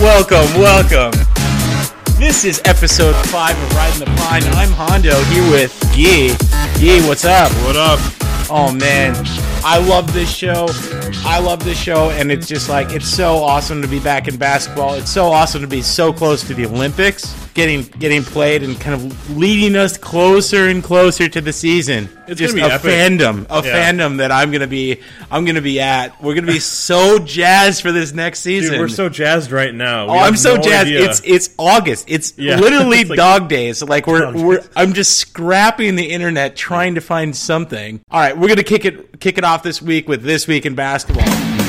Welcome. This is episode 5 of Riding the Pine. I'm Hondo here with Guy. Guy, what's up? What up? Oh, man. I love this show, and it's just like, it's so awesome to be back in basketball. It's so awesome to be so close to the Olympics, getting played and kind of leading us closer and closer to the season. It's just gonna be epic. Fandom that I'm gonna be at. We're gonna be so jazzed for this next season. Dude, we're so jazzed right now. I'm so jazzed. It's August. It's literally it's like dog days. Like I'm just scrapping the internet trying to find something. All right, we're gonna kick it off this week with This Week in Basketball.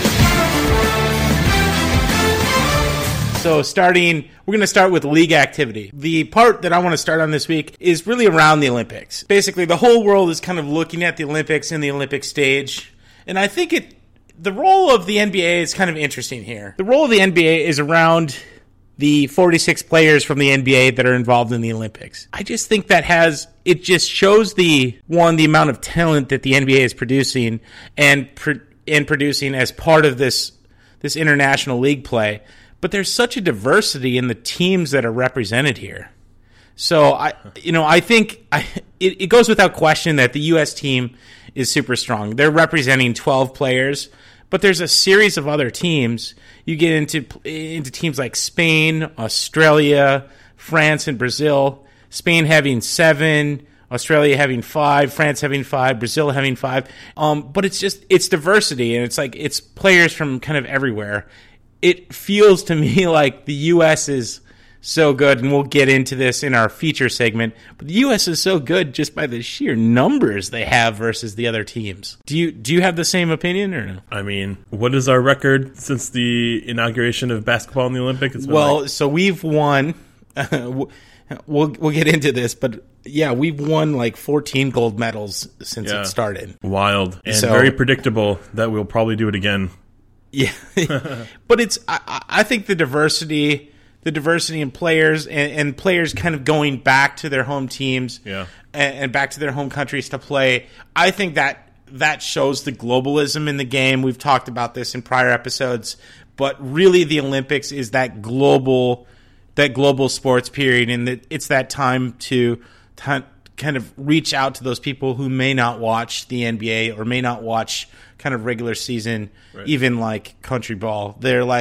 So we're going to start with league activity. The part that I want to start on this week is really around the Olympics. Basically, the whole world is kind of looking at the Olympics and the Olympic stage. And I think the role of the NBA is kind of interesting here. The role of the NBA is around the 46 players from the NBA that are involved in the Olympics. I just think it just shows the amount of talent that the NBA is producing and producing as part of this international league play. But there's such a diversity in the teams that are represented here. So I think it goes without question that the U.S. team is super strong. They're representing 12 players, but there's a series of other teams. You get into teams like Spain, Australia, France, and Brazil. Spain having 7, Australia having 5, France having 5, Brazil having 5. But it's diversity, and it's players from kind of everywhere. It feels to me like the U.S. is so good, and we'll get into this in our feature segment, but the U.S. is so good just by the sheer numbers they have versus the other teams. Do you have the same opinion or no? I mean, what is our record since the inauguration of basketball in the Olympics? So we've won. We'll get into this, but yeah, we've won like 14 gold medals since it started. Wild and very predictable that we'll probably do it again. Yeah, but I think the diversity in players and players kind of going back to their home teams and back to their home countries to play, I think that shows the globalism in the game. We've talked about this in prior episodes, but really the Olympics is that global sports period, and it's that time to kind of reach out to those people who may not watch the NBA or may not watch kind of regular season, even like country ball.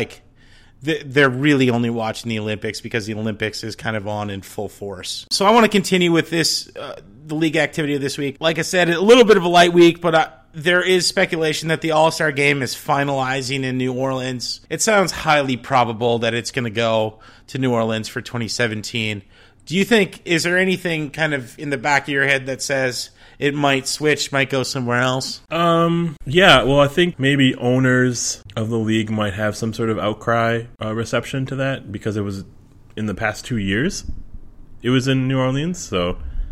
They're really only watching the Olympics because the Olympics is kind of on in full force. So I want to continue with this, the league activity of this week. Like I said, a little bit of a light week, but there is speculation that the All-Star game is finalizing in New Orleans. It sounds highly probable that it's going to go to New Orleans for 2017. Do you think, is there anything kind of in the back of your head that says it might switch, might go somewhere else? Yeah, well, I think maybe owners of the league might have some sort of outcry reception to that because it was in the past 2 years. It was in New Orleans, so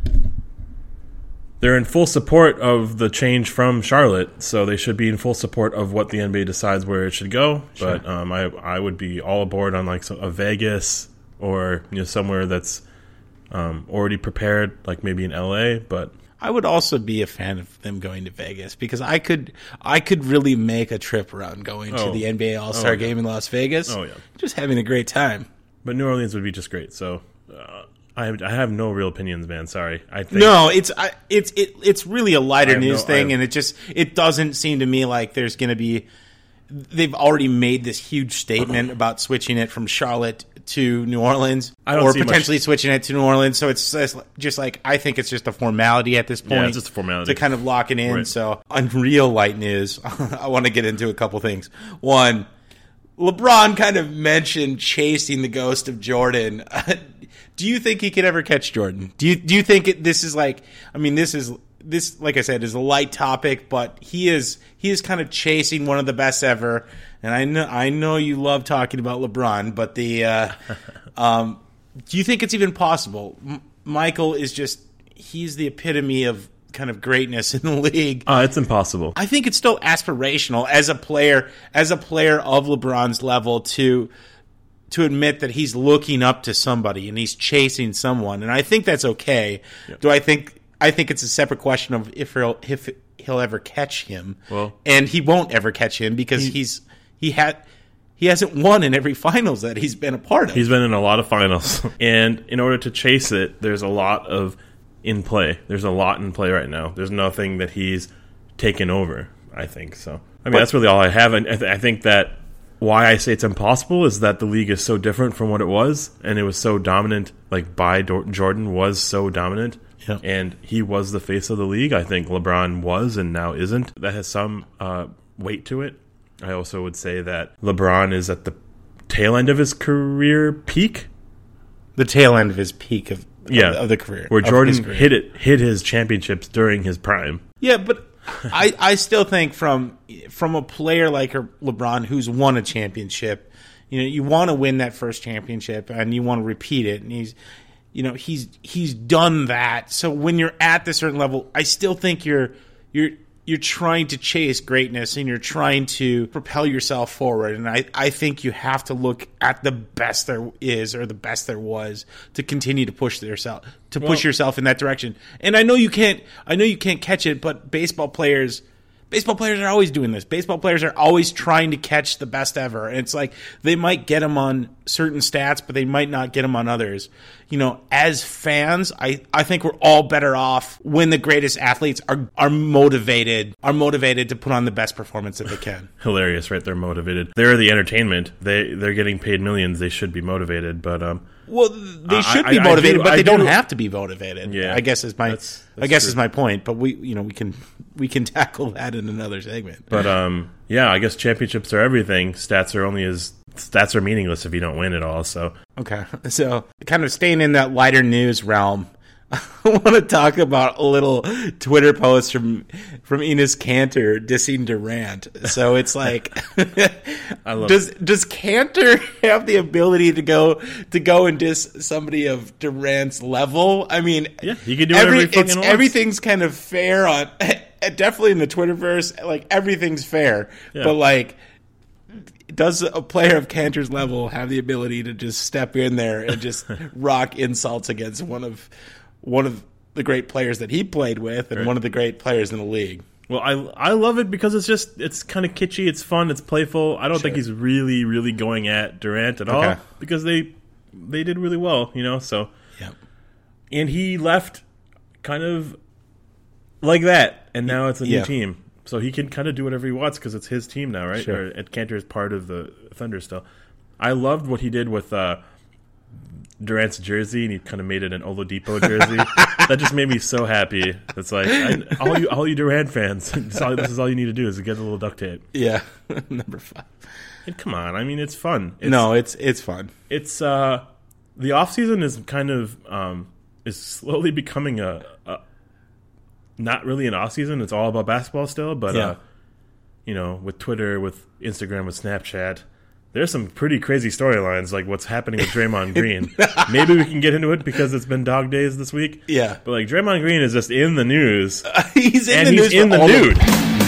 they're in full support of the change from Charlotte, so they should be in full support of what the NBA decides where it should go. Sure. But I would be all aboard on like a Vegas or somewhere that's already prepared, like maybe in LA, but I would also be a fan of them going to Vegas because I could really make a trip around going to the NBA All-Star game in Las Vegas. Oh yeah, just having a great time. But New Orleans would be just great. So I have no real opinions, man. Sorry. It's really a lighter news thing, and it doesn't seem to me like there's going to be. They've already made this huge statement about switching it from Charlotte to New Orleans, or potentially switching it to New Orleans. So it's just like, I think it's just a formality at this point. Yeah, it's just a formality to kind of lock it in. Right. So on real light news, I want to get into a couple things. One, LeBron kind of mentioned chasing the ghost of Jordan. Do you think he could ever catch Jordan? Do you think this is like? I mean, this, like I said, is a light topic, but he is kind of chasing one of the best ever. And I know you love talking about LeBron, but do you think it's even possible? Michael is he's the epitome of kind of greatness in the league. It's impossible. I think it's still aspirational as a player of LeBron's level to admit that he's looking up to somebody and he's chasing someone, and I think that's okay. Yep. I think it's a separate question of if he'll ever catch him, and he won't ever catch him because he hasn't won in every finals that he's been a part of. He's been in a lot of finals. And in order to chase it, there's a lot in play. There's a lot in play right now. There's nothing that he's taken over, I think. So, I mean, that's really all I have. And I think that why I say it's impossible is that the league is so different from what it was, and it was so dominant. Like, Jordan was so dominant, and he was the face of the league. I think LeBron was and now isn't. That has some weight to it. I also would say that LeBron is at the tail end of his career peak. The tail end of his peak of the career. Where Jordan hit his championships during his prime. Yeah, but I still think from a player like LeBron who's won a championship, you want to win that first championship and you want to repeat it, and he's done that. So when you're at this certain level, I still think you're trying to chase greatness and you're trying to propel yourself forward. And I think you have to look at the best there is or the best there was to continue to push yourself in that direction. And I know you can't catch it, but baseball players are always doing this. Baseball players are always trying to catch the best ever. And it's like they might get them on certain stats, but they might not get them on others. As fans, I think we're all better off when the greatest athletes are motivated to put on the best performance that they can. Hilarious, right? They're motivated. They're the entertainment. They're getting paid millions. They should be motivated, but well, they should be motivated, but they don't have to be motivated. Yeah, I guess is my point. But we can tackle that in another segment. But I guess championships are everything. Stats are meaningless if you don't win at all. So okay, so kind of staying in that lighter news realm, I want to talk about a little Twitter post from Enes Kanter dissing Durant. So it's like, does Kanter have the ability to go and diss somebody of Durant's level? I mean, yeah, he can do whatever he fucking wants. Everything's kind of fair on, definitely in the Twitterverse. Like everything's fair, but like, does a player of Kanter's level have the ability to just step in there and just rock insults against one of the great players that he played with and one of the great players in the league? Well, I love it because it's kind of kitschy, it's fun, it's playful. I don't think he's really, really going at Durant at all because they did really well, so. Yeah. And he left kind of like that, and now it's a new team. So he can kind of do whatever he wants because it's his team now, right? Sure. And Kanter is part of the Thunder still. I loved what he did with Durant's jersey, and he kind of made it an Oladipo jersey. That just made me so happy. It's like, all you Durant fans, this is all you need to do is get a little duct tape. Yeah, number 5. And come on, I mean, it's fun. It's fun. It's the off season is kind of is slowly becoming a not really an off season. It's all about basketball still, but with Twitter, with Instagram, with Snapchat, there's some pretty crazy storylines, like what's happening with Draymond Green. Maybe we can get into it because it's been dog days this week. Yeah, but like Draymond Green is just in the news. He's in the nude.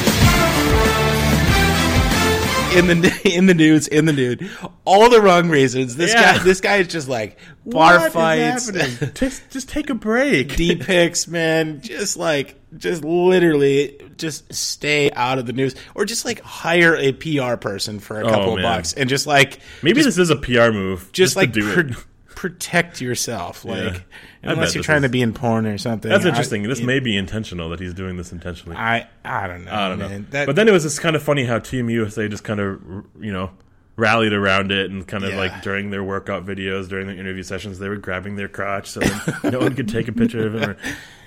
In the nude, all the wrong reasons. This guy is just like bar fights. Just take a break. D-pics, man. Just literally, just stay out of the news, or just like hire a PR person for a couple of bucks, and just like maybe this is a PR move. Just like protect yourself, unless you're trying to be in porn or something. That's interesting. This may be intentional that he's doing this intentionally. I don't know, man. But then it was just kind of funny how Team USA just kind of rallied around it and kind of like during their workout videos, during their interview sessions, they were grabbing their crotch so then no one could take a picture of him.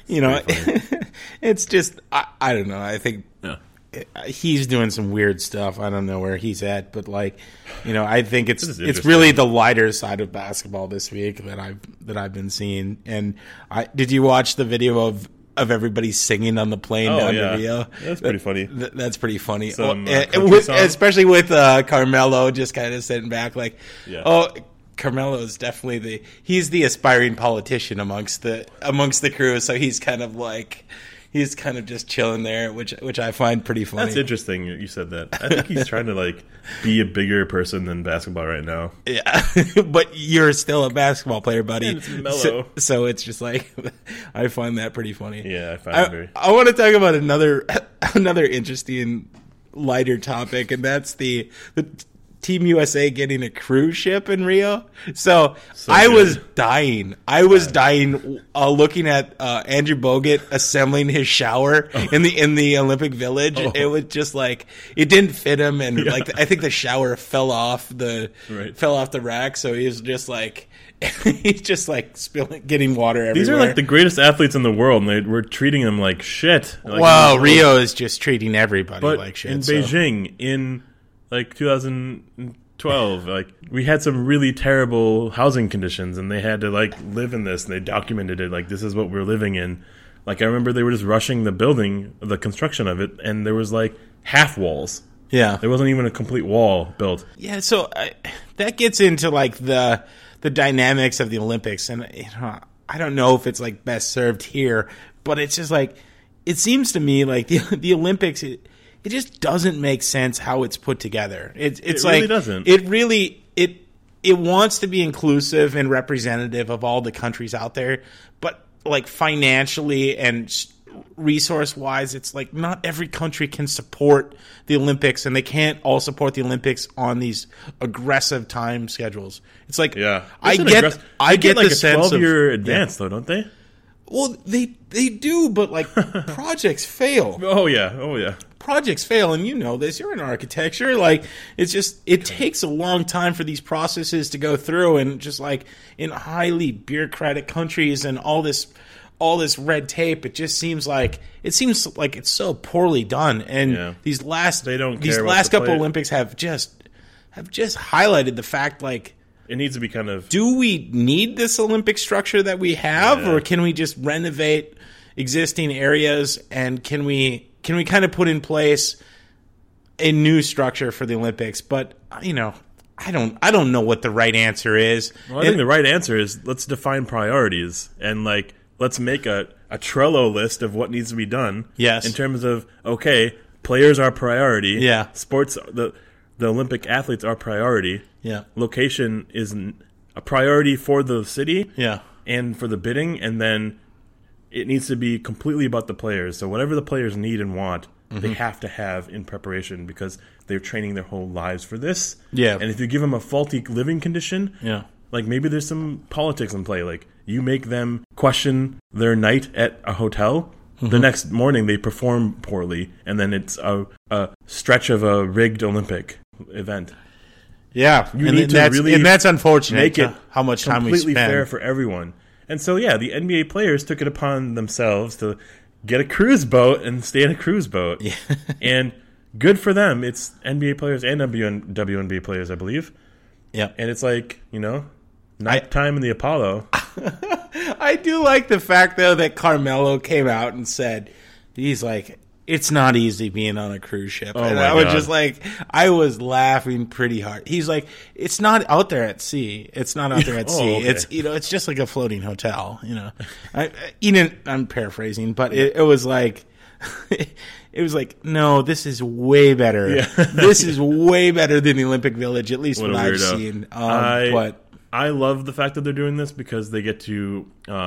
It's just I don't know. I think. Yeah. He's doing some weird stuff. I don't know where he's at, but I think it's really the lighter side of basketball this week that I've been seeing. And did you watch the video of everybody singing on the plane down to Rio? That's pretty funny. That's pretty funny. Especially with Carmelo just kind of sitting back like, Carmelo is definitely he's the aspiring politician amongst the crew. So he's kind of just chilling there, which I find pretty funny. That's interesting you said that. I think he's trying to be a bigger person than basketball right now. Yeah, but you're still a basketball player, buddy. And it's mellow. So it's just I find that pretty funny. Yeah, I find it very. I want to talk about another interesting lighter topic, and that's the Team USA getting a cruise ship in Rio. So I good. was dying. I was dying looking at Andrew Bogut assembling his shower in the Olympic Village. It was just like it didn't fit him, and like I think the shower fell off the rack. So he was just like he's just like getting water everywhere. These are like the greatest athletes in the world, and we're treating them like shit. Like, well, Rio is just treating everybody like shit. In Beijing, in like 2012, like we had some really terrible housing conditions, and they had to like live in this, and they documented it like this is what we're living in. Like I remember they were just rushing the construction of it, and there was like half walls. Yeah, there wasn't even a complete wall built. Yeah, so that gets into like the dynamics of the Olympics, and I don't know if it's like best served here, but it's just like it seems to me like the Olympics. It just doesn't make sense how it's put together. It really doesn't. It wants to be inclusive and representative of all the countries out there, but like financially and resource wise, it's like not every country can support the Olympics, and they can't all support the Olympics on these aggressive time schedules. It's like I get like the a sense 12-year advance though, don't they? Well, they do, but like projects fail. Oh yeah. Projects fail, and you know this. You're in architecture. Like it's just it takes a long time for these processes to go through, and just like in highly bureaucratic countries and all this red tape, it seems like it's so poorly done. And these last couple Olympics have just highlighted the fact like it needs to be kind of. Do we need this Olympic structure that we have, or can we just renovate existing areas, and can we kind of put in place a new structure for the Olympics? But you know, I don't know what the right answer is. Well, I think the right answer is let's define priorities, and like let's make a Trello list of what needs to be done. Yes. In terms of players are priority. Yeah. Sports the Olympic athletes are priority. Yeah. Location is a priority for the city. Yeah. And for the bidding, and then it needs to be completely about the players. So whatever the players need and want, they have to have in preparation because they're training their whole lives for this. Yeah. And if you give them a faulty living condition, like maybe there's some politics in play. Like you make them question their night at a hotel. The next morning they perform poorly, and then it's a stretch of a rigged Olympic event. Yeah, and that's unfortunate. Make it how much time we spend. Completely fair for everyone. And so, the NBA players took it upon themselves to get a cruise boat and stay in a cruise boat. Yeah. And good for them. It's NBA players and WNBA players, I believe. Yeah. And it's like, nighttime in the Apollo. I do like the fact, though, that Carmelo came out and said, he's like, it's not easy being on a cruise ship. Oh, and my I was God. just like, I was laughing pretty hard. He's like, it's not out there at sea. It's not out there at sea. Okay. It's, it's just like a floating hotel, I'm paraphrasing, but it was like, it was like, no, this is way better. Yeah. This is way better than the Olympic Village, at least what I've weirdo. seen. I love the fact that they're doing this because they get to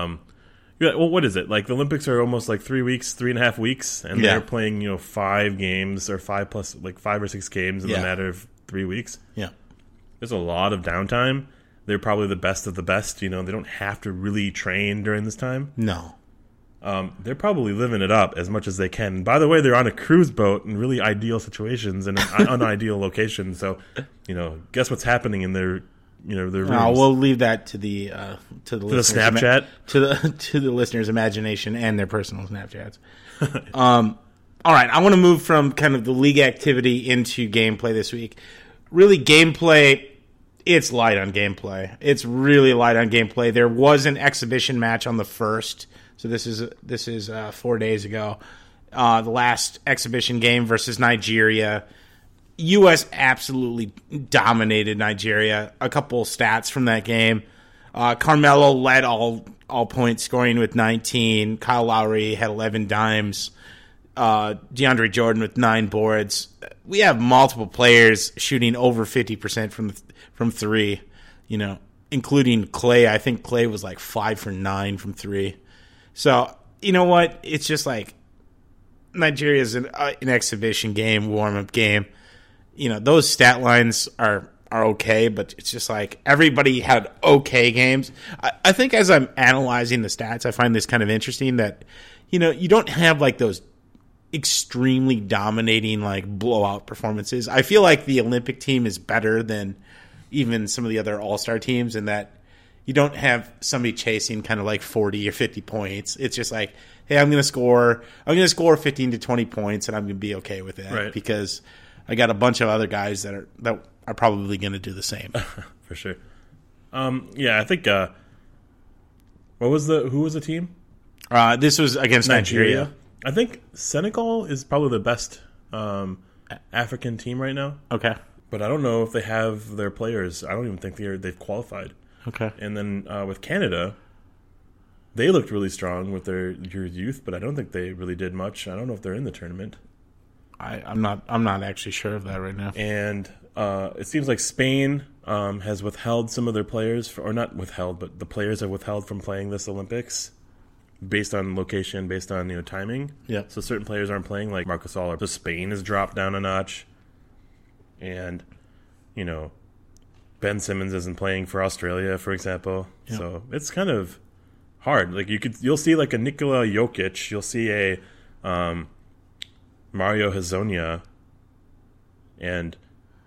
what is it? Like the Olympics are almost like 3.5 weeks, and they're playing 5 games or 5 plus like 5 or 6 games in a matter of 3 weeks. Yeah, there's a lot of downtime. They're probably the best of the best. They don't have to really train during this time. No. They're probably living it up as much as they can. By the way, they're on a cruise boat in really ideal situations and an unideal location. So, guess what's happening in their rooms. We'll leave that to the Snapchat, to the listeners' imagination and their personal Snapchats. All right, I want to move from kind of the league activity into gameplay this week. Really, gameplay. It's light on gameplay. It's really light on gameplay. There was an exhibition match on the 1st, so this is 4 days ago. The last exhibition game versus Nigeria. U.S. absolutely dominated Nigeria. A couple stats from that game. Carmelo led all point scoring with 19. Kyle Lowry had 11 dimes. DeAndre Jordan with 9 boards. We have multiple players shooting over 50% from 3, including Clay. I think Clay was like 5 for 9 from 3. So, you know what? It's just like Nigeria's an exhibition game, warm-up game. those stat lines are okay, but it's just like everybody had okay games. I think as I'm analyzing the stats, I find this kind of interesting that, you don't have like those extremely dominating like blowout performances. I feel like the Olympic team is better than even some of the other all-star teams in that you don't have somebody chasing kind of like 40 or 50 points. It's just like, hey, I'm going to score 15 to 20 points and I'm going to be okay with that because I got a bunch of other guys that are probably going to do the same. For sure. I think who was the team? This was against Nigeria. I think Senegal is probably the best African team right now. Okay. But I don't know if they have their players. I don't even think they've qualified. Okay. And then with Canada, they looked really strong with their youth, but I don't think they really did much. I don't know if they're in the tournament. I'm not actually sure of that right now. And it seems like Spain has withheld some of their players, or not withheld, but the players have withheld from playing this Olympics based on location, based on timing. Yeah. So certain players aren't playing, like Marcus Aller. So Spain has dropped down a notch, and Ben Simmons isn't playing for Australia, for example. Yeah. So it's kind of hard. Like you'll see like a Nikola Jokic, you'll see a Mario Hezonja, and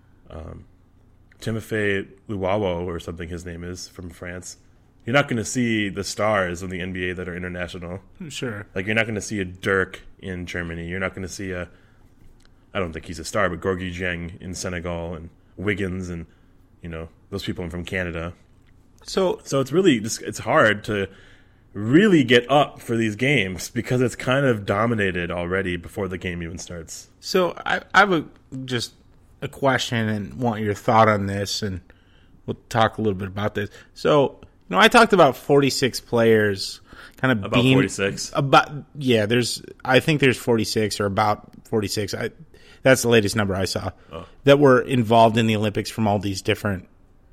Timofey Luwawo or something his name is from France. You're not going to see the stars of the NBA that are international. Sure. Like you're not going to see a Dirk in Germany. You're not going to see I don't think he's a star, but Gorgui Dieng in Senegal and Wiggins and those people from Canada. So it's really it's hard to really get up for these games because it's kind of dominated already before the game even starts. So I have just a question and want your thought on this, and we'll talk a little bit about this. So, I talked about 46 players kind of about 46. I think there's 46 or about 46. That's the latest number I saw that were involved in the Olympics from all these different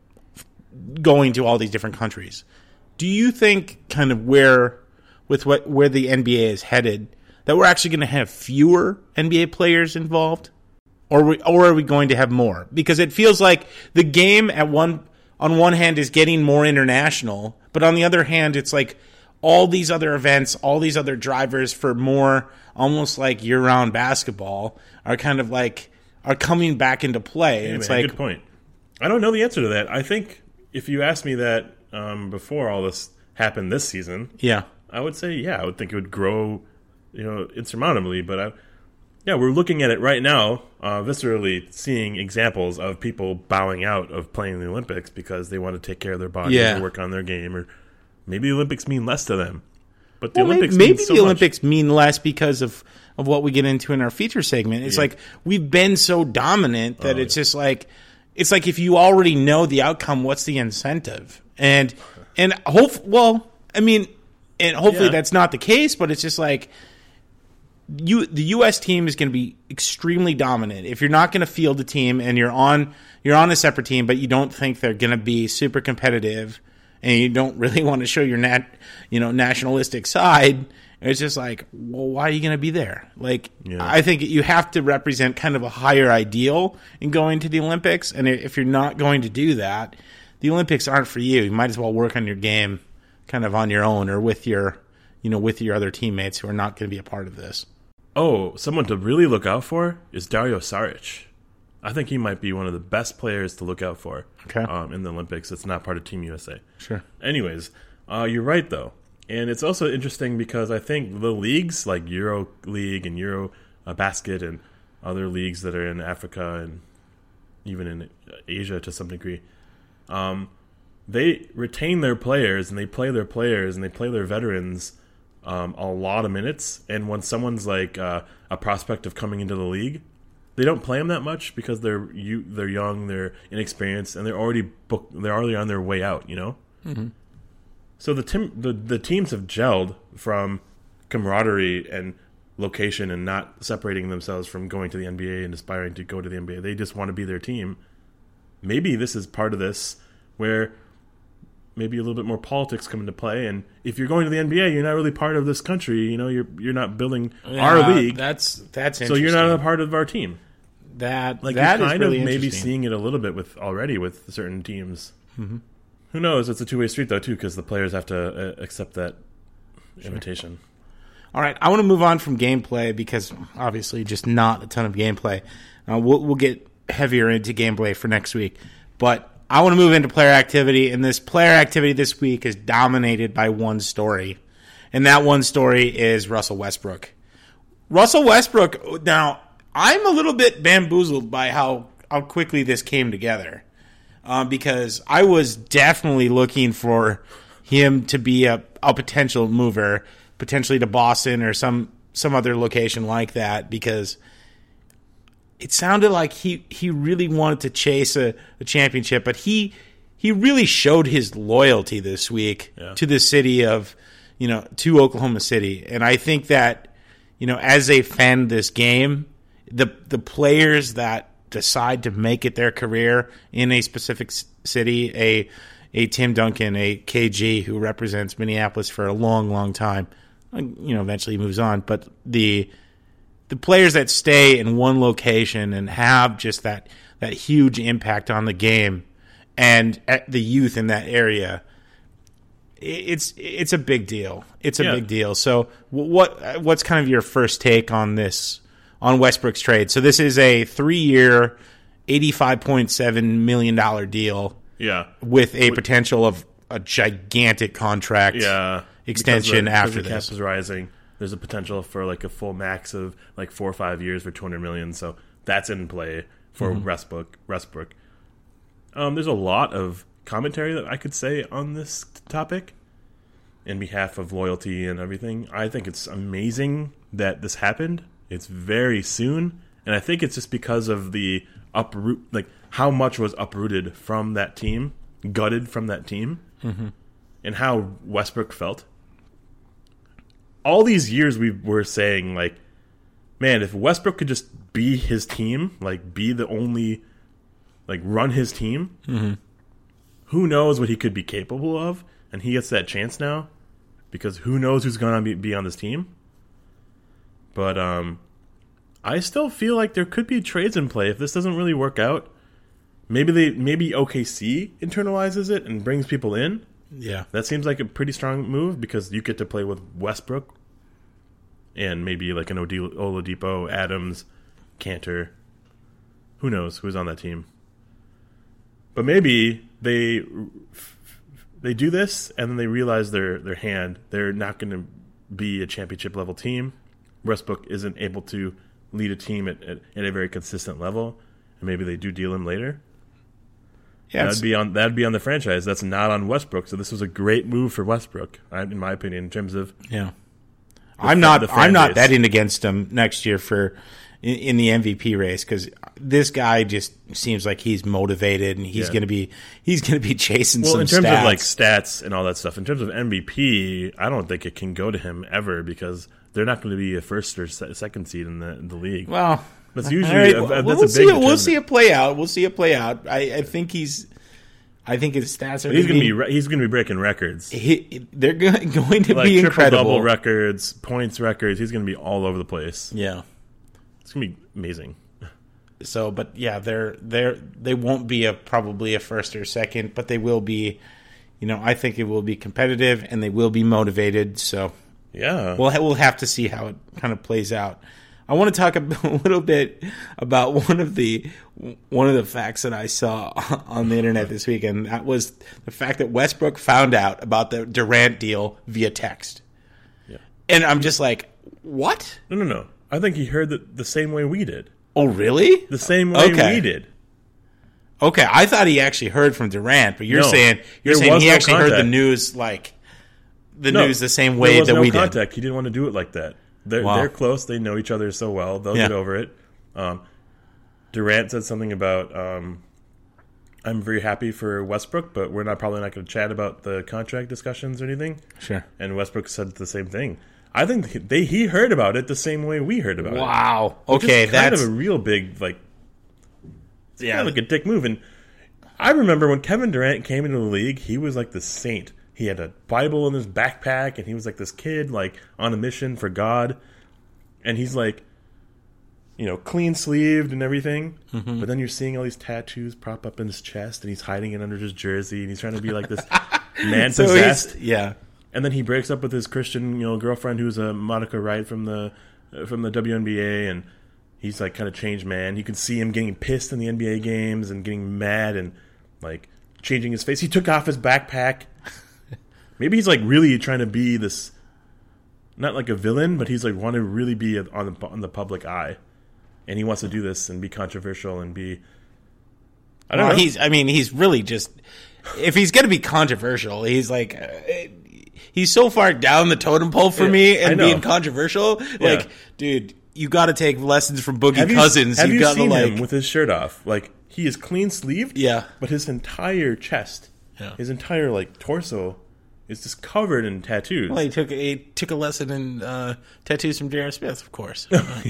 countries. Do you think kind of where the NBA is headed that we're actually going to have fewer NBA players involved, or are we going to have more? Because it feels like the game on one hand is getting more international, but on the other hand, it's like all these other events, all these other drivers for more almost like year-round basketball are kind of like are coming back into play. Hey, it's man, good point. I don't know the answer to that. I think if you asked me that before all this happened this season, I would say I would think it would grow, insurmountably. But we're looking at it right now, viscerally seeing examples of people bowing out of playing the Olympics because they want to take care of their body or work on their game, or maybe the Olympics mean less to them. But the Olympics mean so much. Olympics mean less because of what we get into in our feature segment. It's like we've been so dominant that it's just like it's like if you already know the outcome, what's the incentive? And hopefully that's not the case, but it's just like the U.S. team is going to be extremely dominant. If you're not going to field the team and you're on a separate team, but you don't think they're going to be super competitive, and you don't really want to show your nationalistic side, it's just like, well, why are you going to be there? Like, I think you have to represent kind of a higher ideal in going to the Olympics, and if you're not going to do that, the Olympics aren't for you. You might as well work on your game kind of on your own or with your other teammates who are not going to be a part of this. Oh, someone to really look out for is Dario Saric. I think he might be one of the best players to look out for in the Olympics. It's not part of Team USA. Sure. Anyways, you're right, though. And it's also interesting because I think the leagues like Euro League and Euro Basket and other leagues that are in Africa and even in Asia to some degree, they retain their players and they play their players and they play their veterans a lot of minutes. And when someone's like a prospect of coming into the league, they don't play them that much because they're young, they're inexperienced, and they're already on their way out. Mm-hmm. So the teams have gelled from camaraderie and location and not separating themselves from going to the NBA and aspiring to go to the NBA. They just want to be their team. Maybe this is part of this where maybe a little bit more politics come into play. And if you're going to the NBA, you're not really part of this country. You're not building our league. That's interesting. So you're not a part of our team. That Like that you're is kind really of maybe interesting. seeing it a little bit with certain teams. Mm-hmm. Who knows? It's a two-way street though too, because the players have to accept that invitation. All right, I want to move on from gameplay because obviously just not a ton of gameplay. We'll get heavier into gameplay for next week, but I want to move into player activity, and this player activity this week is dominated by one story, and that one story is Russell Westbrook. Russell Westbrook, now, I'm a little bit bamboozled by how quickly this came together because I was definitely looking for him to be a potential mover, potentially to Boston or some other location like that, because it sounded like he really wanted to chase a championship, but he really showed his loyalty this week to the city of, to Oklahoma City. And I think that, as a fan of this game, the players that decide to make it their career in a specific city, a Tim Duncan, a KG who represents Minneapolis for a long, long time, eventually moves on. But the players that stay in one location and have just that huge impact on the game and the youth in that area, it's a big deal. It's a big deal. So what's kind of your first take on this, on Westbrook's trade? So this is a 3-year, $85.7 million deal. Yeah, with a potential of a gigantic contract extension after the this. cap is rising. There's a potential for like a full max of like 4 or 5 years for $200 million. So that's in play for Westbrook. There's a lot of commentary that I could say on this topic in behalf of loyalty and everything. I think it's amazing that this happened. It's very soon, and I think it's just because of the how much was uprooted from that team, gutted from that team, and how Westbrook felt. All these years we were saying, like, man, if Westbrook could just be his team, like, be the only, like, run his team, who knows what he could be capable of, and he gets that chance now, because who knows who's going to be on this team. But I still feel like there could be trades in play if this doesn't really work out. Maybe OKC internalizes it and brings people in. Yeah. That seems like a pretty strong move because you get to play with Westbrook and maybe like an Oladipo, Adams, Cantor. Who knows who's on that team? But maybe they do this and then they realize their hand. They're not going to be a championship level team. Westbrook isn't able to lead a team at a very consistent level, and maybe they do deal him later. Yeah, that'd be on the franchise. That's not on Westbrook. So this was a great move for Westbrook, in my opinion, in terms of I'm not betting against him next year in the MVP race because this guy just seems like he's motivated and he's gonna be chasing some stats. In terms of like stats and all that stuff, in terms of MVP, I don't think it can go to him ever because they're not going to be a first or second seed in the league. Well, that's usually we'll see it play out. We'll see it play out. I think his stats are. He's going to be breaking records. They're going to like be triple incredible. Double records, points records. He's going to be all over the place. Yeah, it's going to be amazing. So, but yeah, they won't be probably a first or second, but they will be. I think it will be competitive and they will be motivated. So. Yeah, we'll have to see how it kind of plays out. I want to talk a little bit about one of the facts that I saw on the internet this week, and that was the fact that Westbrook found out about the Durant deal via text. Yeah, and I'm just like, what? No. I think he heard the same way we did. Oh, really? The same way we did. Okay, I thought he actually heard from Durant, but you're saying he actually heard the news like. News the same way that we did. He didn't want to do it like that. They're close. They know each other so well. They'll get over it. Durant said something about, I'm very happy for Westbrook, but we're probably not going to chat about the contract discussions or anything. Sure. And Westbrook said the same thing. I think he heard about it the same way we heard about it. Wow. Okay, that's kind of a real big, kind of like a dick move. And I remember when Kevin Durant came into the league, he was like the saint. He had a Bible in his backpack, and he was like this kid, like on a mission for God. And he's like, clean sleeved and everything. Mm-hmm. But then you're seeing all these tattoos prop up in his chest, and he's hiding it under his jersey, and he's trying to be like this man possessed. Yeah. And then he breaks up with his Christian, girlfriend, who's a Monica Wright from the WNBA, and he's like kind of changed man. You can see him getting pissed in the NBA games and getting mad and like changing his face. He took off his backpack. Maybe he's like really trying to be this, not like a villain, but he's like want to really be on the public eye, and he wants to do this and be controversial and be. I don't know. He's really just. If he's going to be controversial, he's like. He's so far down the totem pole for me and being controversial. Yeah. Like, dude, you got to take lessons from Boogie Cousins. Have you seen him with his shirt off? Like, he is clean sleeved. Yeah. But his entire chest, his entire like torso, is just covered in tattoos. Well, he took a lesson in tattoos from J.R. Smith, of course.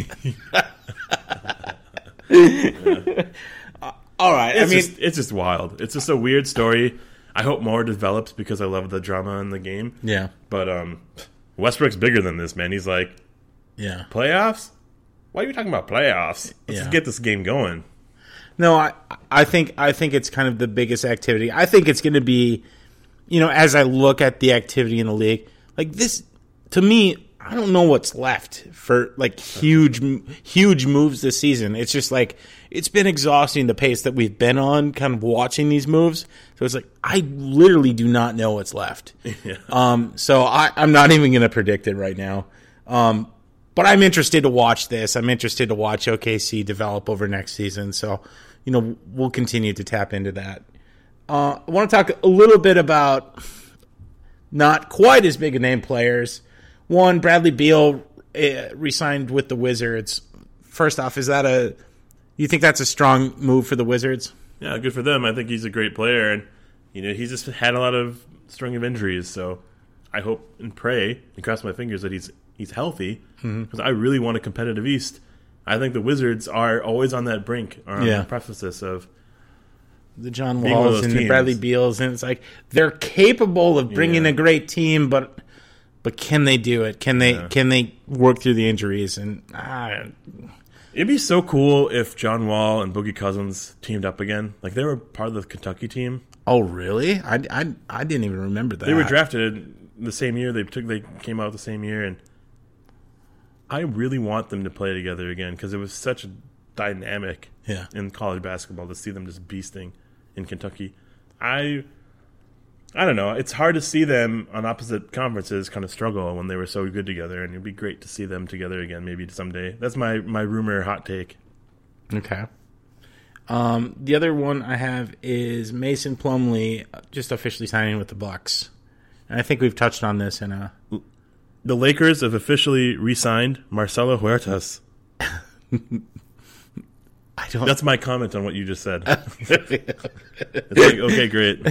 All right. It's just wild. It's just a weird story. I hope more develops because I love the drama in the game. Yeah. But Westbrook's bigger than this, man. He's like, playoffs? Why are you talking about playoffs? Let's just get this game going. No, I think it's kind of the biggest activity. I think it's going to be, as I look at the activity in the league, like this, to me, I don't know what's left for like huge moves this season. It's just like it's been exhausting the pace that we've been on, kind of watching these moves. So it's like I literally do not know what's left. Yeah. So I'm not even going to predict it right now. But I'm interested to watch this. I'm interested to watch OKC develop over next season. So we'll continue to tap into that. I want to talk a little bit about not quite as big a name players. One, Bradley Beal re-signed with the Wizards. First off, you think that's a strong move for the Wizards? Yeah, good for them. I think he's a great player, and he's just had a lot of string of injuries. So I hope and pray and cross my fingers that he's healthy because I really want a competitive East. I think the Wizards are always on that brink or on the precipice of the John Walls and the Bradley Beals, and it's like they're capable of bringing a great team, but can they do it? Can they work through the injuries? And it'd be so cool if John Wall and Boogie Cousins teamed up again. Like they were part of the Kentucky team. Oh, really? I didn't even remember that. They were drafted the same year. They came out the same year, and I really want them to play together again because it was such a dynamic in college basketball to see them just beasting in Kentucky. I don't know. It's hard to see them on opposite conferences kind of struggle when they were so good together, and it'd be great to see them together again maybe someday. That's my rumor hot take. Okay. The other one I have is Mason Plumlee just officially signing with the Bucks. And I think we've touched on this in a... The Lakers have officially re-signed Marcelo Huertas. That's my comment on what you just said. It's like, okay, great.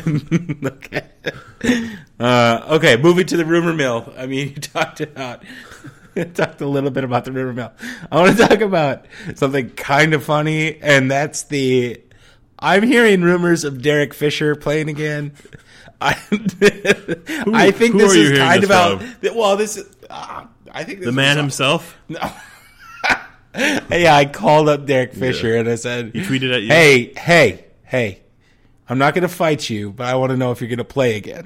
Okay, moving to the rumor mill. I mean, you talked a little bit about the rumor mill. I want to talk about something kind of funny, and that's I'm hearing rumors of Derek Fisher playing again. I think this is kind of out. Well, this is. I think this the man himself. No. Yeah, I called up Derek Fisher and I said, he tweeted at you. Hey, I'm not going to fight you, but I want to know if you're going to play again.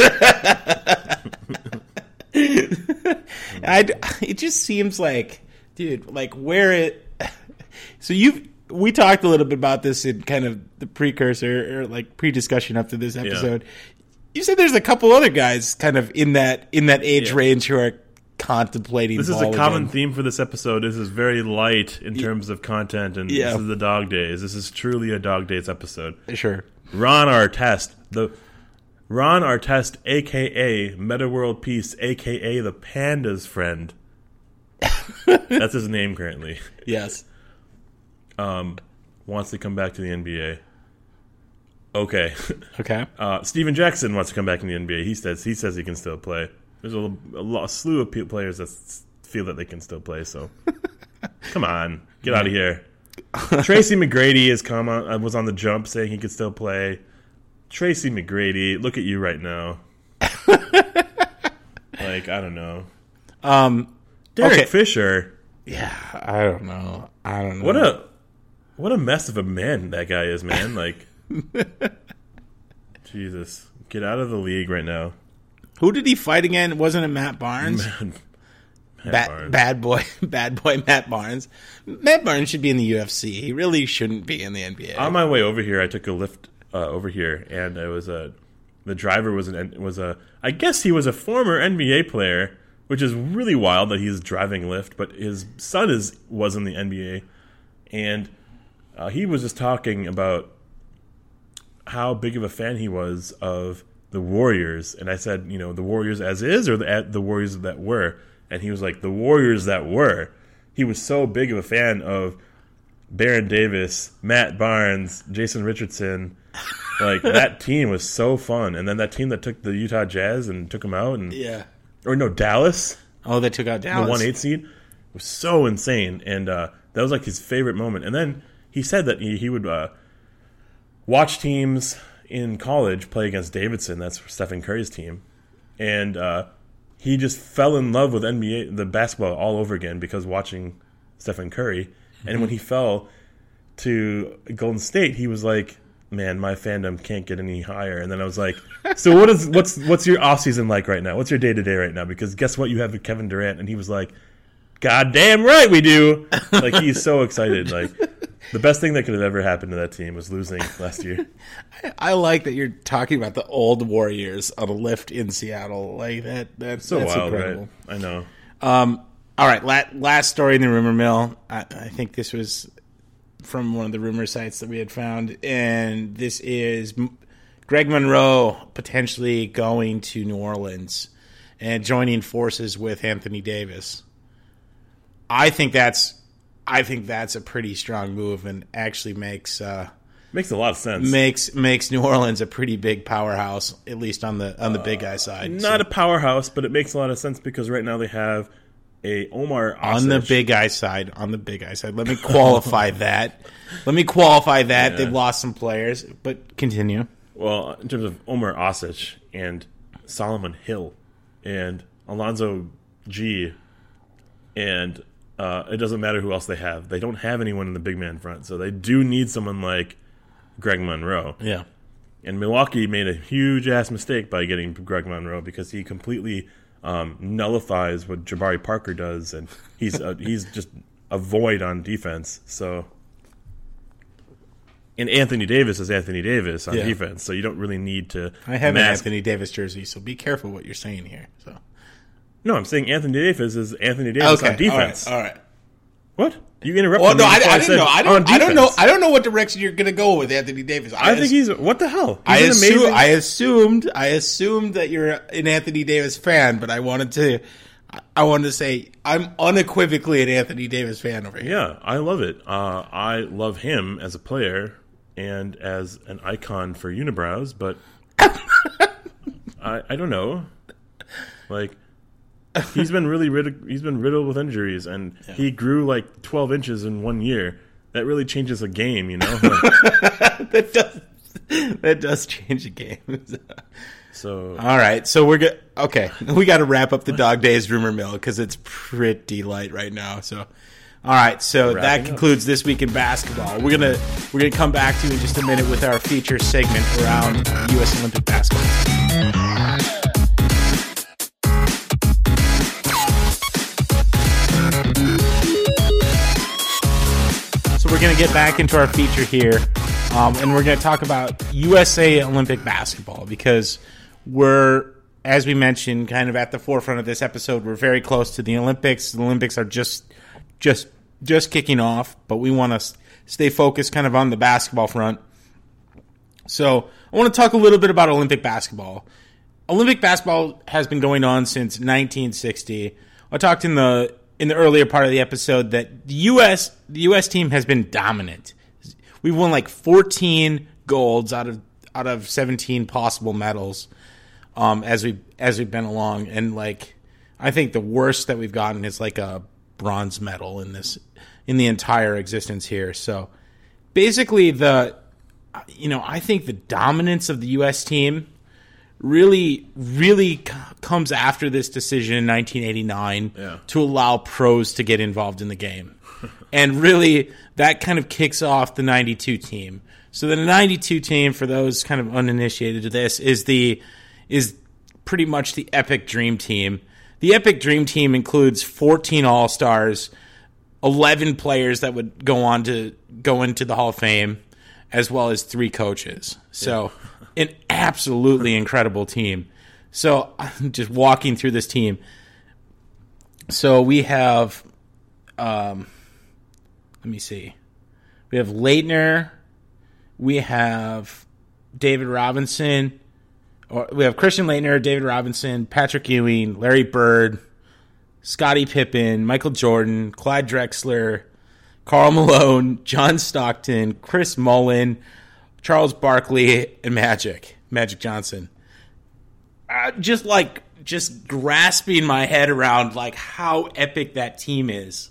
It just seems like, dude, like where it. So we talked a little bit about this in kind of the precursor or like pre-discussion up to this episode. Yeah. You said there's a couple other guys kind of in that age range who are contemplating. This is a common theme for this episode. This is very light in terms of content, and this is the dog days. This is truly a dog days episode. Sure. Ron Artest, a.k.a. Meta World Peace, a.k.a. the Panda's friend. That's his name currently. Yes. Wants to come back to the NBA. Okay. Okay. Steven Jackson wants to come back in the NBA. He says he can still play. There's a slew of players that feel that they can still play. So, come on, get out of here. Tracy McGrady was on the jump saying he could still play. Tracy McGrady, look at you right now. Like I don't know. Derek Fisher. Yeah, I don't know. What a mess of a man that guy is, man. Like, Jesus, get out of the league right now. Who did he fight again? Wasn't it Matt Barnes? Barnes. Bad boy Matt Barnes. Matt Barnes should be in the UFC. He really shouldn't be in the NBA. On my way over here, I took a lift over here, and it was the driver was I guess he was a former NBA player, which is really wild that he's driving Lyft. But his son was in the NBA, and he was just talking about how big of a fan he was of the Warriors, and I said, the Warriors as is, or the Warriors that were. And he was like, the Warriors that were. He was so big of a fan of Baron Davis, Matt Barnes, Jason Richardson. Like, that team was so fun. And then that team that took the Utah Jazz and took them out. Dallas. Oh, they took out Dallas. The 1-8 seed. Was so insane. And that was like his favorite moment. And then he said that he would watch teams in college play against Davidson. That's Stephen Curry's team. And he just fell in love with the basketball all over again because watching Stephen Curry. And when he fell to Golden State, he was like, man, my fandom can't get any higher. And then I was like, so what's your offseason like right now? What's your day-to-day right now? Because guess what? You have Kevin Durant. And he was like, God damn right we do. Like, he's so excited. Like, the best thing that could have ever happened to that team was losing last year. I like that you're talking about the old Warriors on a lift in Seattle. Like, that's so that's wild, incredible. Right? I know. All right, last story in the rumor mill. I think this was from one of the rumor sites that we had found, and this is Greg Monroe potentially going to New Orleans and joining forces with Anthony Davis. I think that's a pretty strong move, and actually makes a lot of sense. Makes New Orleans a pretty big powerhouse, at least on the big guy side. Not a powerhouse, but it makes a lot of sense because right now they have a Omar Osich. On the big guy side. Let me qualify that. Yeah. They've lost some players, but continue. Well, in terms of Omar Osich and Solomon Hill and Alonzo G, and it doesn't matter who else they have. They don't have anyone in the big man front, so they do need someone like Greg Monroe. Yeah. And Milwaukee made a huge-ass mistake by getting Greg Monroe because he completely nullifies what Jabari Parker does, and he's just a void on defense. So, and Anthony Davis is Anthony Davis on defense, so you don't really need to. I have an Anthony Davis jersey, so be careful what you're saying here. So, no, I'm saying Anthony Davis is Anthony Davis on defense. All right. What? You interrupted me. No, I didn't know. I don't know what direction you're going to go with Anthony Davis. I think he's what the hell? I assumed that you're an Anthony Davis fan, but I wanted to say I'm unequivocally an Anthony Davis fan over here. Yeah, I love it. I love him as a player and as an icon for unibrows, but I don't know. Like, he's been riddled with injuries, and he grew like 12 inches in 1 year. That really changes a game, you know. that does change a game. So all right, so we're good. Okay, we got to wrap up the Dog Days rumor mill because it's pretty light right now. So, all right, so that concludes this week in basketball. We're gonna come back to you in just a minute with our feature segment around U.S. Olympic basketball. We're going to get back into our feature here, and we're going to talk about USA Olympic basketball because we're, as we mentioned, kind of at the forefront of this episode. We're very close to the Olympics. The Olympics are just kicking off, but we want to stay focused kind of on the basketball front. So I want to talk a little bit about Olympic basketball. Olympic basketball has been going on since 1960. I talked in the earlier part of the episode that the U.S. team has been dominant. We've won like 14 golds out of 17 possible medals as we've been along, and like I think the worst that we've gotten is like a bronze medal in the entire existence here. So basically I think the dominance of the U.S. team really, really comes after this decision in 1989 to allow pros to get involved in the game. And really, that kind of kicks off the 92 team. So the 92 team, for those kind of uninitiated to this, is pretty much the Epic Dream Team. The Epic Dream Team includes 14 All-Stars, 11 players that would go on to go into the Hall of Fame, as well as 3 coaches. So an absolutely incredible team. So I'm just walking through this team. So we have, let me see. We have Leitner. We have David Robinson. We have Christian Leitner, David Robinson, Patrick Ewing, Larry Bird, Scottie Pippen, Michael Jordan, Clyde Drexler, Karl Malone, John Stockton, Chris Mullin, Charles Barkley, and Magic Johnson. Just grasping my head around like how epic that team is.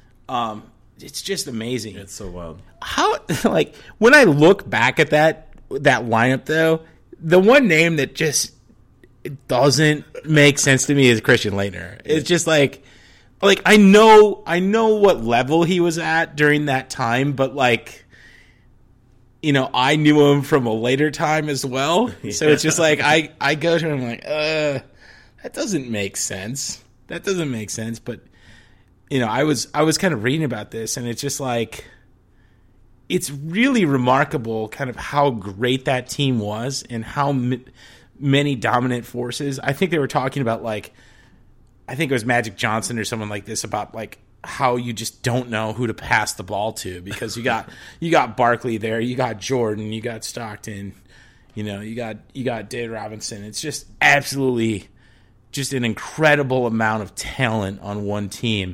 It's just amazing. It's so wild. How like when I look back at that lineup though, the one name that just doesn't make sense to me is Christian Leitner. It's just like I know what level he was at during that time, but like, you know, I knew him from a later time as well. So it's just like I go to him like, that doesn't make sense. That doesn't make sense. But you know, I was kind of reading about this, and it's just like, it's really remarkable kind of how great that team was and how many dominant forces. I think they were talking about like, I think it was Magic Johnson or someone like this about like how you just don't know who to pass the ball to because you got Barkley there, you got Jordan, you got Stockton, you know, you got David Robinson. It's just absolutely just an incredible amount of talent on one team.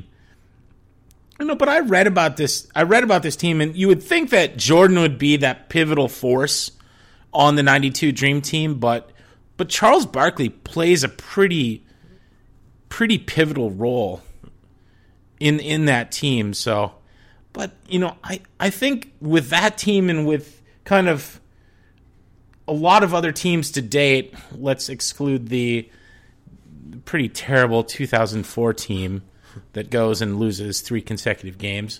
No, but I read about this team, and you would think that Jordan would be that pivotal force on the 92 Dream Team, but Charles Barkley plays a pretty pivotal role in that team. So, but you know, I think with that team and with kind of a lot of other teams to date, let's exclude the pretty terrible 2004 team that goes and loses 3 consecutive games.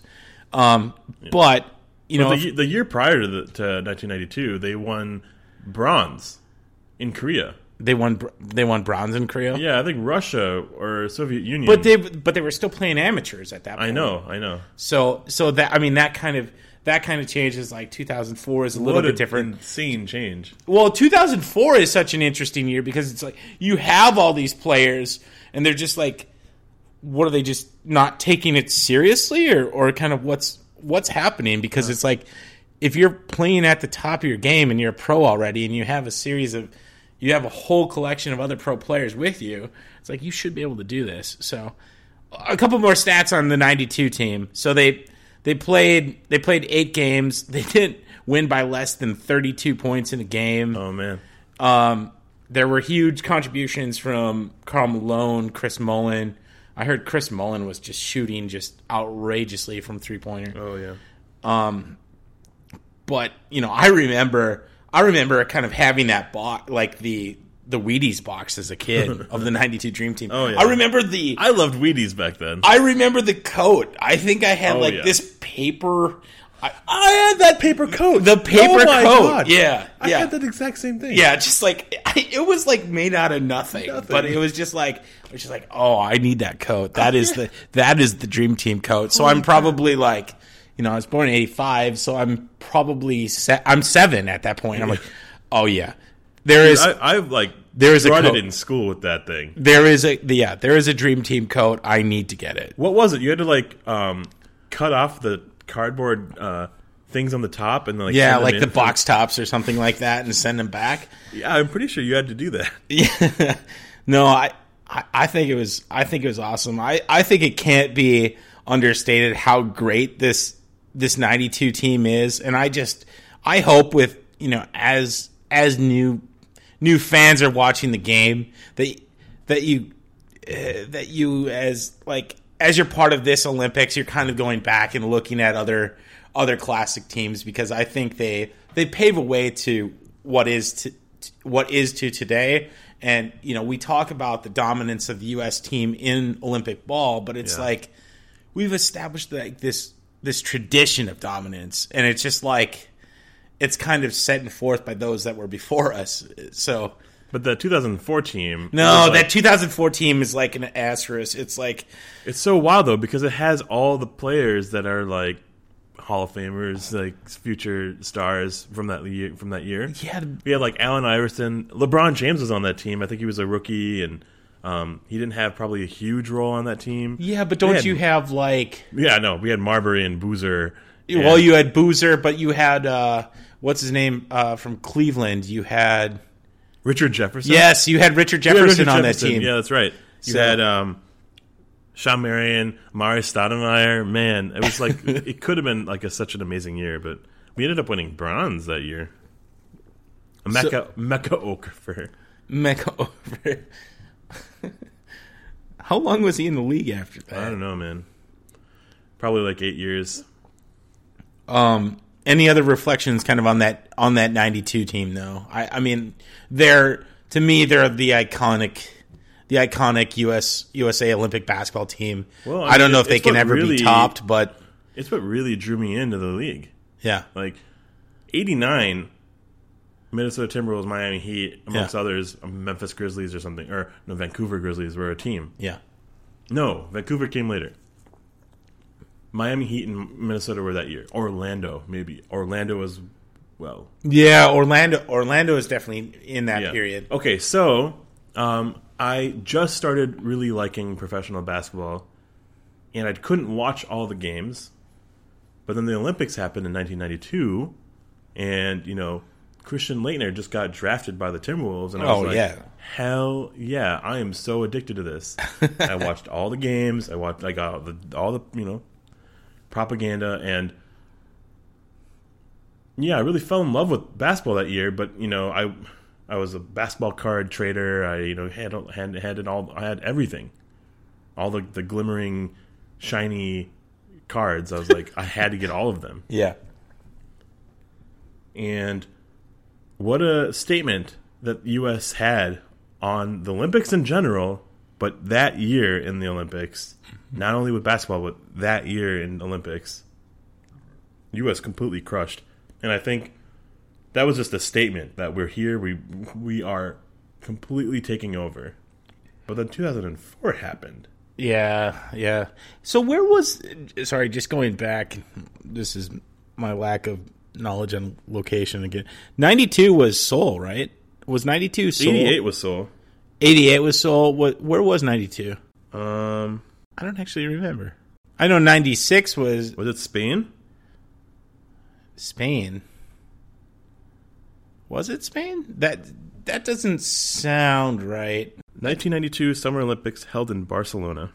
But you know, the year prior to 1992, they won bronze in Korea. They won bronze in Korea. Yeah, I think Russia or Soviet Union. But they were still playing amateurs at that point. I know. So that, I mean, that kind of changes. Like 2004 is a little bit different. Insane change. Well, 2004 is such an interesting year because it's like you have all these players and they're just like, what are they just not taking it seriously or kind of what's happening? Because it's like if you're playing at the top of your game and you're a pro already and you have a whole collection of other pro players with you, it's like you should be able to do this. So a couple more stats on the 92 team. So they played 8 games. They didn't win by less than 32 points in a game. Oh man. There were huge contributions from Karl Malone, Chris Mullin. I heard Chris Mullin was just shooting just outrageously from three-pointer. Oh yeah. But you know, I remember kind of having that box, like the Wheaties box as a kid of the 92 Dream Team. Oh yeah. I loved Wheaties back then. I remember the coat. I think I had this paper. I had that paper coat. The paper coat. God. Yeah. I had that exact same thing. Yeah, just like it was like made out of nothing. But it was just like oh, I need that coat. That is the Dream Team coat. So I'm probably like, you know, I was born in 85, so I'm probably I'm 7 at that point. I'm like, oh yeah. I've brought it in school with that thing. There is a Dream Team coat. I need to get it. What was it? You had to cut off the cardboard things on the top and like the box tops or something like that and send them back. Yeah, I'm pretty sure you had to do that. Yeah. No, I think it was awesome. I think it can't be understated how great this 92 team is, and I hope with, you know, as new fans are watching the game that you as you're part of this Olympics, you're kind of going back and looking at other classic teams because I think they pave a way to what is to today. And, we talk about the dominance of the U.S. team in Olympic ball, but it's like we've established like this tradition of dominance, and it's just like it's kind of set forth by those that were before us. So, but the 2004 team, that 2004 team is like an asterisk. It's like it's so wild though because it has all the players that are like Hall of Famers, like future stars from that year. Yeah, we had like Allen Iverson. LeBron James was on that team. I think he was a rookie, and he didn't have probably a huge role on that team. Yeah, but you have like... Yeah, no, we had Marbury and Boozer. Well, you had Boozer, but you had, what's his name, from Cleveland. You had... Richard Jefferson? Yes, you had Richard Jefferson on that team. Yeah, that's right. You had Sean Marion, Mari Stoudemire. Man, it was like... it could have been like such an amazing year, but we ended up winning bronze that year. Mecca Okafor. Mecca Okafor. How long was he in the league after that? I don't know, man. Probably like 8 years. Any other reflections kind of on that 92 team though? I mean, they're the iconic USA Olympic basketball team. Well, I don't know if they can ever be topped, but it's what really drew me into the league. Yeah. Like 89 Minnesota Timberwolves, Miami Heat, amongst others, Memphis Grizzlies or something, or no, Vancouver Grizzlies were a team. Yeah. No, Vancouver came later. Miami Heat and Minnesota were that year. Orlando, maybe. Orlando was, well... Yeah, Orlando is definitely in that period. Okay, so I just started really liking professional basketball, and I couldn't watch all the games, but then the Olympics happened in 1992, and, Christian Laettner just got drafted by the Timberwolves, and I was hell yeah, I am so addicted to this. I watched all the games. I got all the propaganda, and I really fell in love with basketball that year. But I was a basketball card trader. I had everything, all the glimmering, shiny cards. I was like, I had to get all of them. Yeah, and what a statement that the U.S. had on the Olympics in general, but that year in the Olympics, not only with basketball, but that year in Olympics, U.S. completely crushed. And I think that was just a statement that we're here, we are completely taking over. But then 2004 happened. Yeah. So sorry, just going back, this is my lack of knowledge on location again. 92 was Seoul, right? Was 92 Seoul? 88 was Seoul. 88 was Seoul. Where was 92? I don't actually remember. I know 96 was... Was it Spain? Spain? Was it Spain? That doesn't sound right. 1992 Summer Olympics held in Barcelona.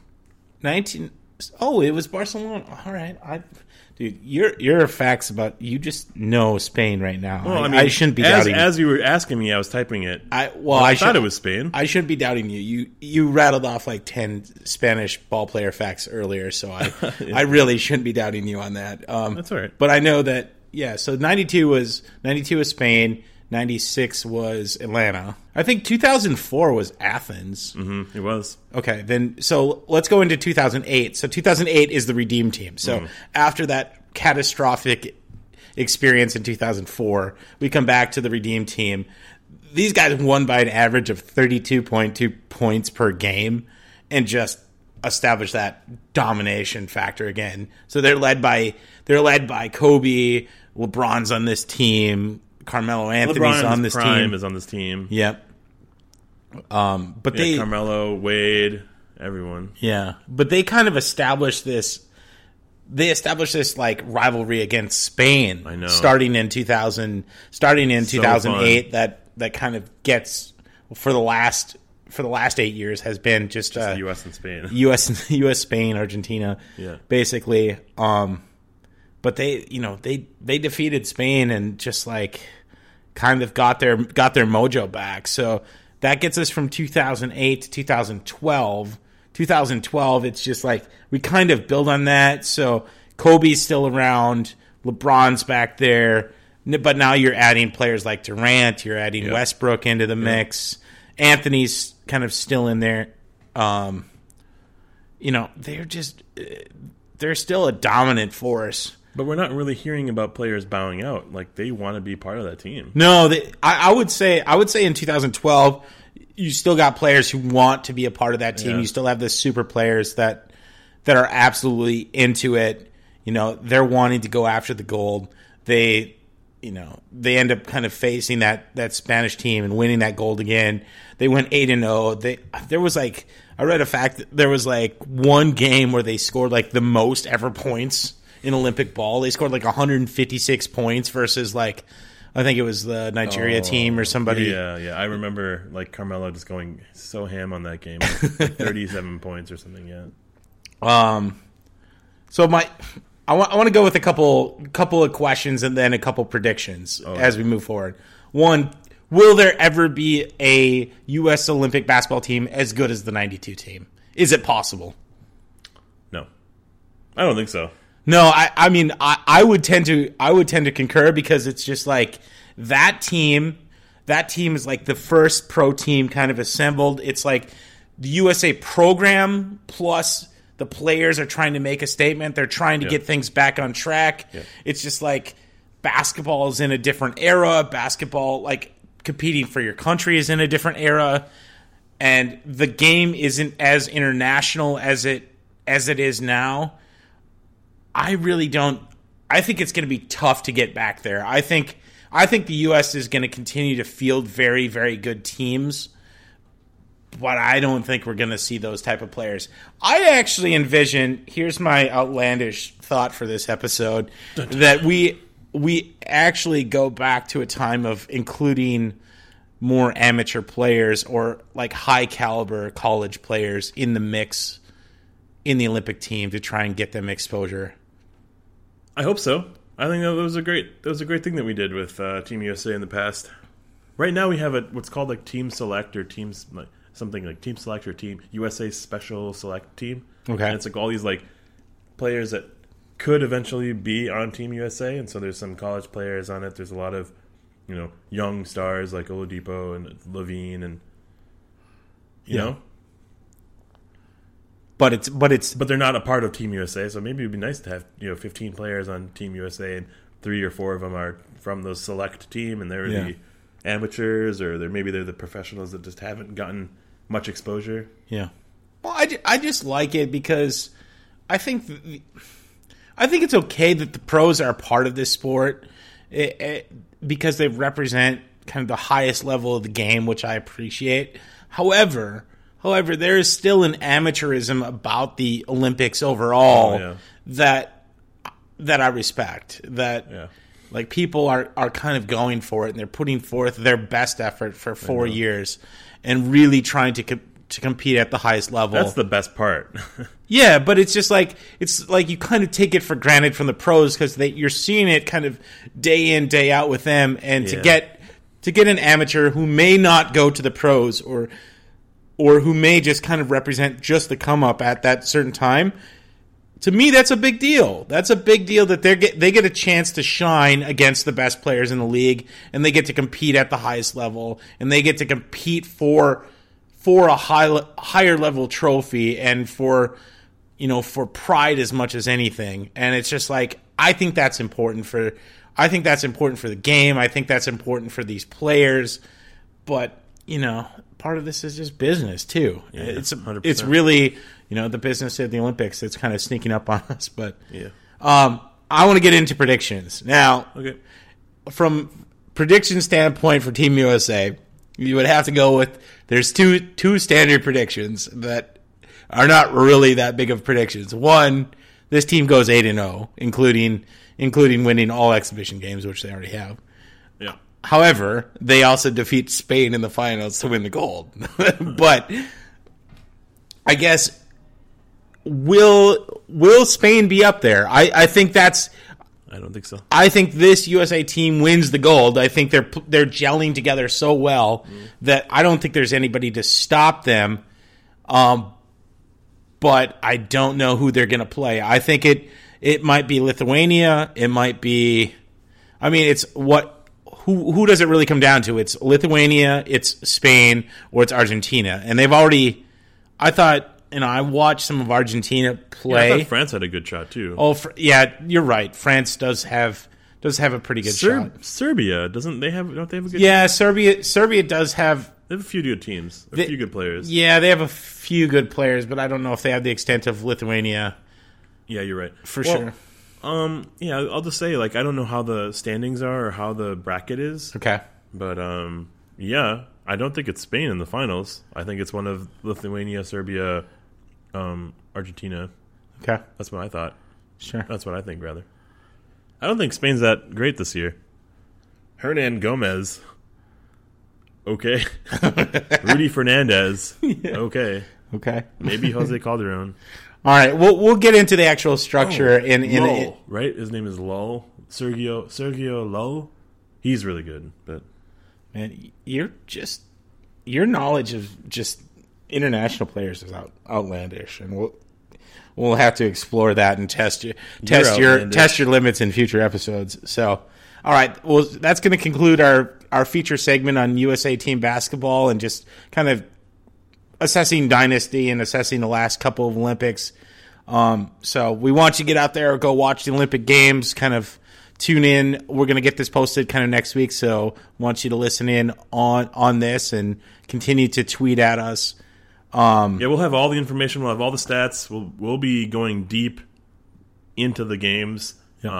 It was Barcelona. All right. Dude, your facts about you just know Spain right now. Well, I shouldn't be doubting. As you were asking me, I was typing it. I thought it was Spain. I shouldn't be doubting you. You rattled off like 10 Spanish ball player facts earlier, so I really shouldn't be doubting you on that. That's all right. But I know that so 92 was Spain, 96 was Atlanta. I think 2004 was Athens. Mm-hmm, it was. Okay, then so let's go into 2008. So 2008 is the Redeem Team. So after that catastrophic experience in 2004, we come back to the Redeem Team. These guys won by an average of 32.2 points per game and just established that domination factor again. So they're led by Kobe, LeBron's on this team, Carmelo Anthony's on this team. Is on this team. Yep. But Carmelo, Wade, everyone. Yeah, but they kind of established this. They established this like rivalry against Spain. I know. Starting in 2008, that kind of gets for the last 8 years has been just U.S. and Spain. U.S. Spain, Argentina. Yeah. Basically. But they defeated Spain and just like kind of got their mojo back. So that gets us from 2008 to 2012. 2012, it's just like we kind of build on that. So Kobe's still around, LeBron's back there. But now you're adding players like Durant, you're adding Westbrook into the mix. Anthony's kind of still in there. They're still a dominant force. But we're not really hearing about players bowing out. Like, they want to be part of that team. No, I would say in 2012, you still got players who want to be a part of that team. Yeah. You still have the super players that are absolutely into it. They're wanting to go after the gold. They end up kind of facing that Spanish team and winning that gold again. They went 8-0. There was I read a fact that there was one game where they scored the most ever points in Olympic ball. They scored 156 points versus I think it was the Nigeria team or somebody. Yeah. I remember Carmelo just going so ham on that game, 37 points or something. Yeah. So I want to go with a couple of questions and then a couple predictions as we move forward. One, will there ever be a U.S. Olympic basketball team as good as the 92 team? Is it possible? No. I don't think so. No, I mean I would tend to concur, because it's just that team is the first pro team kind of assembled. It's the USA program plus the players are trying to make a statement. They're trying to get things back on track. Yeah. It's just basketball is in a different era. Basketball, competing for your country, is in a different era. And the game isn't as international as it is now. I really don't. I think it's going to be tough to get back there. I think the U.S. is going to continue to field very, very good teams, but I don't think we're going to see those type of players. I actually envision, here's my outlandish thought for this episode, that we actually go back to a time of including more amateur players or high caliber college players in the mix in the Olympic team to try and get them exposure. I hope so. I think that was a great thing that we did with Team USA in the past. Right now we have what's called Team Select or Teams something like Team Select or Team USA Special Select Team. Okay. And it's all these players that could eventually be on Team USA, and so there's some college players on it. There's a lot of young stars like Oladipo and Levine and you know. But they're not a part of Team USA, so maybe it'd be nice to have 15 players on Team USA and 3 or 4 of them are from the select team, and they're the amateurs, or they're the professionals that just haven't gotten much exposure. Yeah. Well, I just like it because I think it's okay that the pros are a part of this sport because they represent kind of the highest level of the game, which I appreciate. However, there is still an amateurism about the Olympics overall that I respect. People are kind of going for it, and they're putting forth their best effort for 4 years and really trying to compete at the highest level. That's the best part. Yeah, but it's just you kind of take it for granted from the pros because you're seeing it kind of day in, day out with them, and to get an amateur who may not go to the pros or who may just kind of represent just the come up at that certain time. To me, that's a big deal. That's a big deal that they get a chance to shine against the best players in the league, and they get to compete at the highest level, and they get to compete for a higher level trophy and for pride as much as anything. And it's just I think that's important for the game. I think that's important for these players, but part of this is just business too. Yeah, it's really the business of the Olympics that's kind of sneaking up on us. But I want to get into predictions now. Okay. From prediction standpoint for Team USA, you would have to go with there's two standard predictions that are not really that big of predictions. One, this team goes 8-0, including winning all exhibition games, which they already have. Yeah. However, they also defeat Spain in the finals to win the gold. But I guess will Spain be up there? I think that's. I don't think so. I think this USA team wins the gold. I think they're gelling together so well that I don't think there's anybody to stop them. But I don't know who they're going to play. I think it might be Lithuania. It might be I mean, it's who does it really come down to? It's Lithuania, it's Spain, or it's Argentina. And they've already, I thought, I watched some of Argentina play. Yeah, I thought France had a good shot too. Oh, yeah, you're right. France does have a pretty good shot. Serbia don't they have a good? Yeah, Serbia does have. They have a few good teams, a few good players. Yeah, they have a few good players, but I don't know if they have the extent of Lithuania. Yeah, you're right. For sure. Yeah, I'll just say, I don't know how the standings are or how the bracket is. Okay. But, yeah, I don't think it's Spain in the finals. I think it's one of Lithuania, Serbia, Argentina. Okay. That's what I thought. Sure. That's what I think, rather. I don't think Spain's that great this year. Hernan Gomez. Okay. Rudy Fernandez. Yeah. Okay. Maybe Jose Calderon. All right, we'll get into the actual structure in Lull, right? His name is Lull. Sergio Lull. He's really good, but man, your knowledge of just international players is outlandish, and we'll have to explore that and test your limits in future episodes. So, all right, well, that's going to conclude our feature segment on USA Team Basketball and just kind of assessing Dynasty and assessing the last couple of Olympics. So we want you to get out there, go watch the Olympic Games, kind of tune in. We're going to get this posted kind of next week, so want you to listen in on this and continue to tweet at us. Yeah, we'll have all the information. We'll have all the stats. We'll be going deep into the games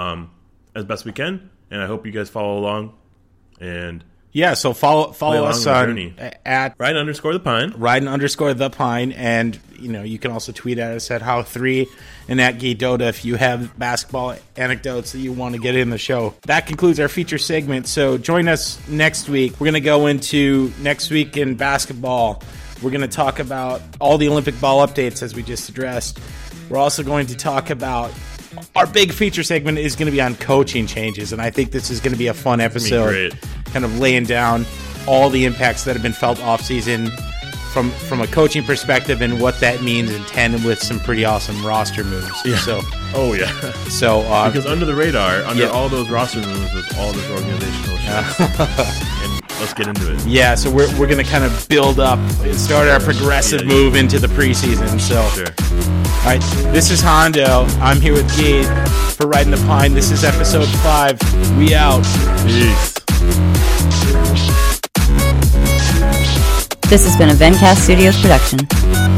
as best we can, and I hope you guys follow along. And yeah, so follow us on at Ryden_the_Pine. Ryden_the_Pine, and you can also tweet at us at How3 and at Gaydoda if you have basketball anecdotes that you want to get in the show. That concludes our feature segment. So join us next week. We're going to go into next week in basketball. We're going to talk about all the Olympic ball updates as we just addressed. We're also going to talk about our big feature segment is going to be on coaching changes, and I think this is going to be a fun episode, kind of laying down all the impacts that have been felt off-season from a coaching perspective and what that means in tandem with some pretty awesome roster moves. Yeah. So, because under the radar, all those roster moves was all this organizational shit. And let's get into it. Yeah, so we're going to kind of build up and start our progressive move into the preseason. So, all right, this is Hondo. I'm here with Gade for Riding the Pine. This is episode 5. We out. Peace. This has been a Vencast Studios production.